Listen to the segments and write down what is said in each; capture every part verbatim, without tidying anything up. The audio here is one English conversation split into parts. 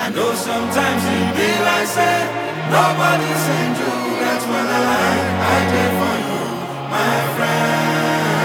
know sometimes it be like say nobody send you. That's when I lie. I did for you, my friend.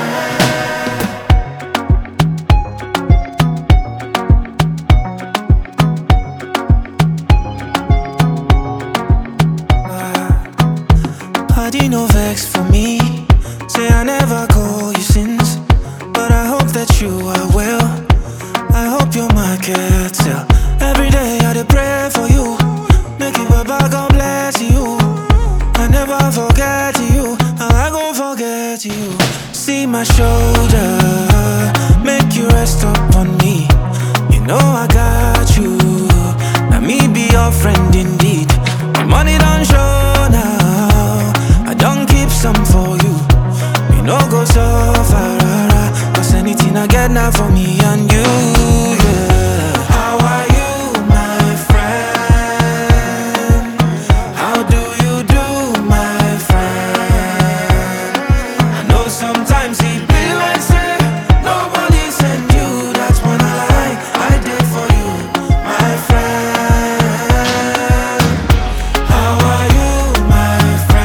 Body no vex for me. Say I never call you since, but I hope that you are well. I hope your market sell. Every day I dey pray for you. Make it Baba God bless you. I never forget you. How I gon' forget you? See my shoulder, make you rest up on me. You know I got you. Now me be your friend indeed. The money don't show now. I don't keep some for you. You know go so far, cause anything I get now for me and you, yeah. How are you, my friend? How do you do, my friend? I know sometimes it be like say nobody send you. That's when I lie, I did for you, my friend. How are you, my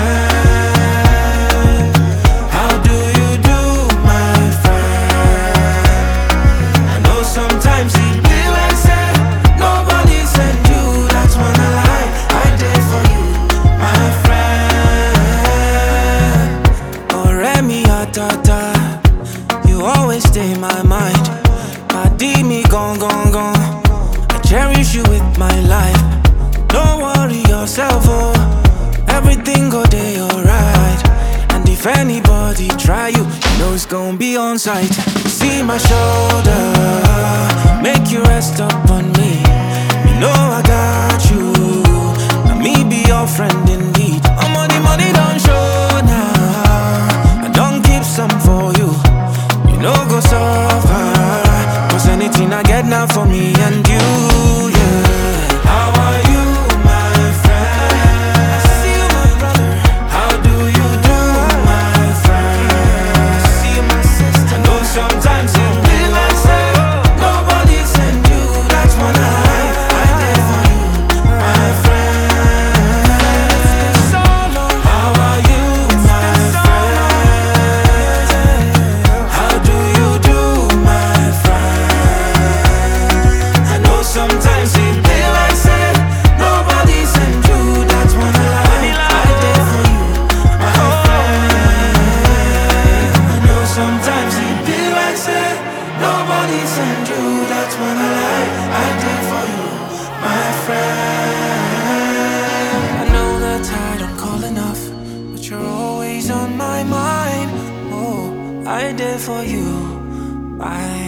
friend? How do you do, my friend? I know sometimes it be like say nobody send you. That's when I lie, I did for you, my friend. Ọ̀rẹ́ mi àtàtà, you always stay in my mind. Pàdí mi gone, gone, gone. I cherish you with my life. Don't worry yourself, oh. Everything go day alright. And if anybody try you, you know it's gon' be on sight. See my shoulder, make you rest up on me. You know I got you. Now me be your friend indeed. I'm on the money don't show now. I don't keep some for you. You know go so far, cause anything I get now for me and you, yeah. How are you, my friend? I see you, my brother. How do you do, my friend? I see you, my sister. I know sometimes it be like say nobody send you. That's when I lie, I did for you, my friend. So long. How are you, my friend? How do you do, my friend? I know sometimes it be like say nobody send you. That's when I lie, I did for you, my friend. I know sometimes it be like say nobody send you. That's when I lie, I did for you, my friend. I know that I don't call enough, but you're always on my mind. Oh, I did for you, my